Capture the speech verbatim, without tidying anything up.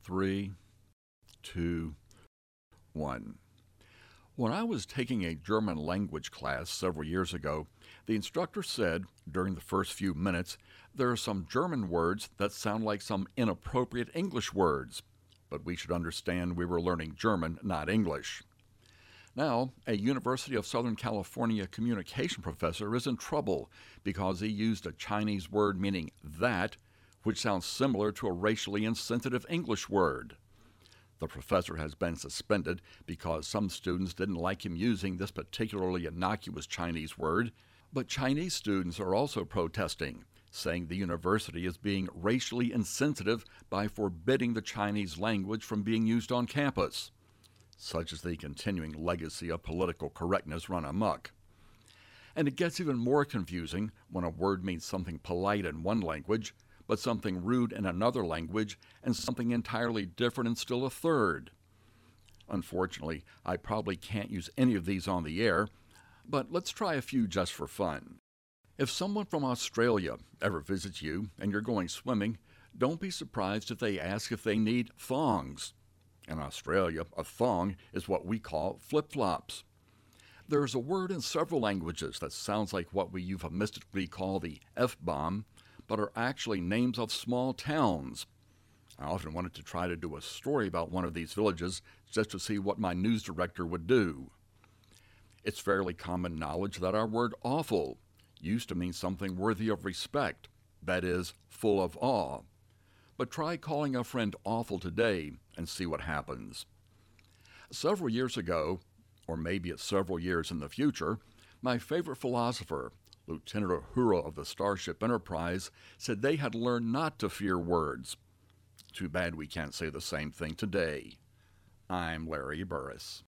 Three, two, one. When I was taking a German language class several years ago, the instructor said, during the first few minutes, there are some German words that sound like some inappropriate English words, but we should understand we were learning German, not English. Now, a University of Southern California communication professor is in trouble because he used a Chinese word meaning that, which sounds similar to a racially insensitive English word. The professor has been suspended because some students didn't like him using this particularly innocuous Chinese word, but Chinese students are also protesting, saying the university is being racially insensitive by forbidding the Chinese language from being used on campus. Such is the continuing legacy of political correctness run amok. And it gets even more confusing when a word means something polite in one language, but something rude in another language, and something entirely different in still a third. Unfortunately, I probably can't use any of these on the air, but let's try a few just for fun. If someone from Australia ever visits you and you're going swimming, don't be surprised if they ask if they need thongs. In Australia, a thong is what we call flip-flops. There's a word in several languages that sounds like what we euphemistically call the F-bomb, but are actually names of small towns. I often wanted to try to do a story about one of these villages just to see what my news director would do. It's fairly common knowledge that our word awful used to mean something worthy of respect, that is, full of awe. But try calling a friend awful today and see what happens. Several years ago, or maybe it's several years in the future, my favorite philosopher, Lieutenant Uhura of the Starship Enterprise, said they had learned not to fear words. Too bad we can't say the same thing today. I'm Larry Burris.